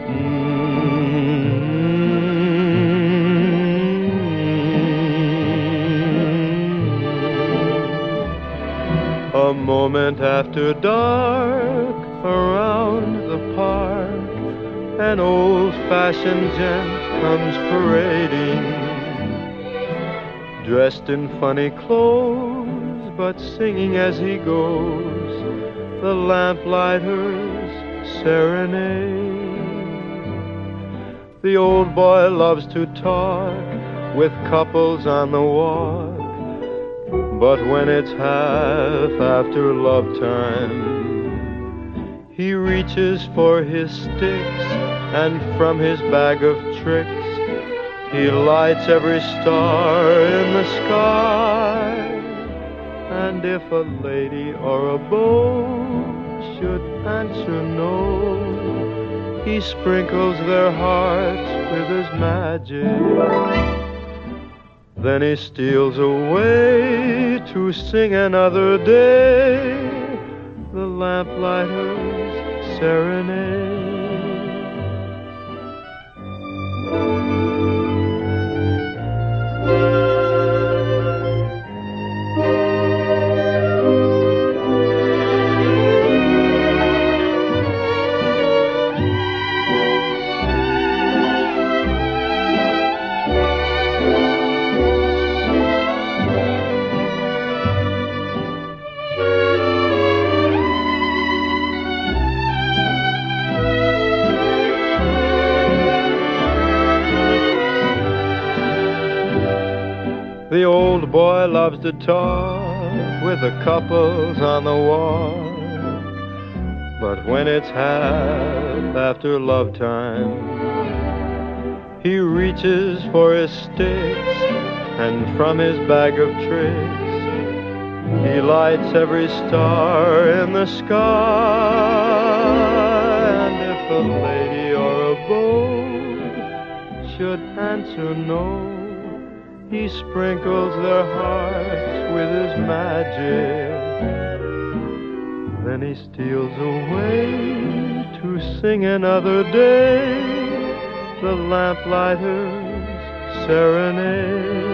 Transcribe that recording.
A moment after dark, around the park, an old-fashioned gent comes parading, dressed in funny clothes, but singing as he goes the lamplighter's serenade. The old boy loves to talk with couples on the walk, but when it's half after love time, he reaches for his sticks, and from his bag of tricks he lights every star in the sky. And if a lady or a beau should answer no, he sprinkles their hearts with his magic. Then he steals away to sing another day the lamplighter's serenade. The old boy loves to talk with the couples on the walk, but when it's half after love time, he reaches for his sticks, and from his bag of tricks he lights every star in the sky. And if a lady or a beau should answer no, he sprinkles their hearts with his magic. Then he steals away to sing another day the lamplighter's serenade.